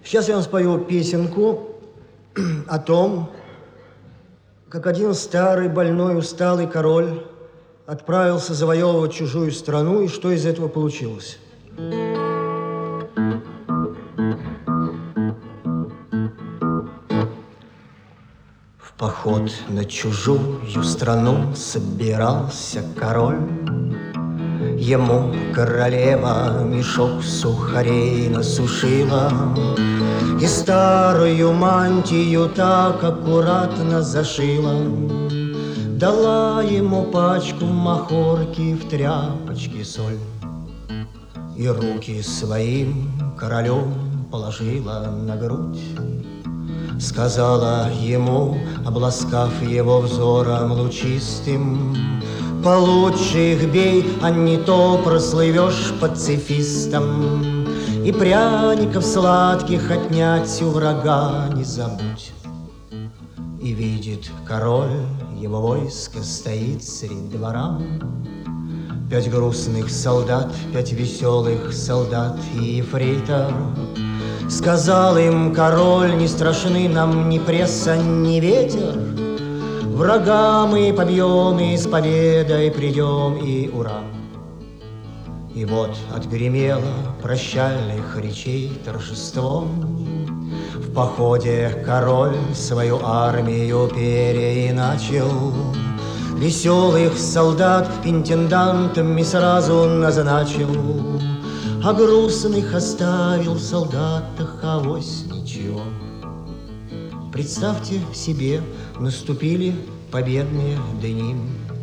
Сейчас я вам спою песенку о том, как один старый, больной, усталый король отправился завоевывать чужую страну, и что из этого получилось. В поход на чужую страну собирался король. Ему королева мешок сухарей насушила и старую мантию так аккуратно зашила. Дала ему пачку махорки, в тряпочке соль, и руки своим королем положила на грудь. Сказала ему, обласкав его взором лучистым: получше их бей, а не то прослывешь пацифистом, и пряников сладких отнять у врага не забудь. И видит король, его войско стоит средь двора, 5 грустных солдат, 5 веселых солдат и ефрейтор. Сказал им король: не страшны нам ни пресса, ни ветер, врага мы побьем, и с победой придем, и ура! И вот отгремело прощальных речей торжеством. В походе король свою армию переиначил, веселых солдат интендантами сразу назначил, а грустных оставил в солдатах авось ничего. Представьте себе, наступили победные дни.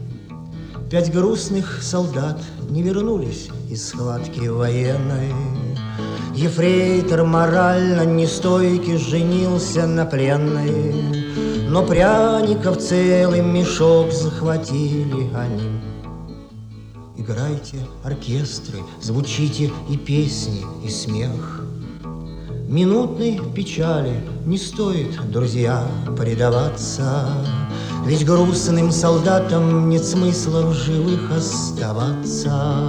5 грустных солдат не вернулись из схватки военной. Ефрейтор морально нестойкий женился на пленной, но пряников целый мешок захватили они. Играйте оркестры, звучите и песни, и смех. Минутной печали не стоит, друзья, предаваться, ведь грустным солдатам нет смысла в живых оставаться.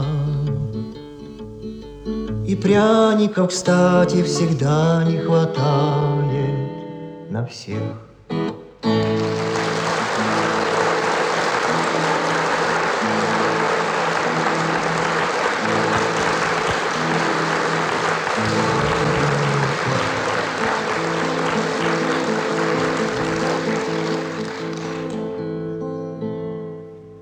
И пряников, кстати, всегда не хватает на всех.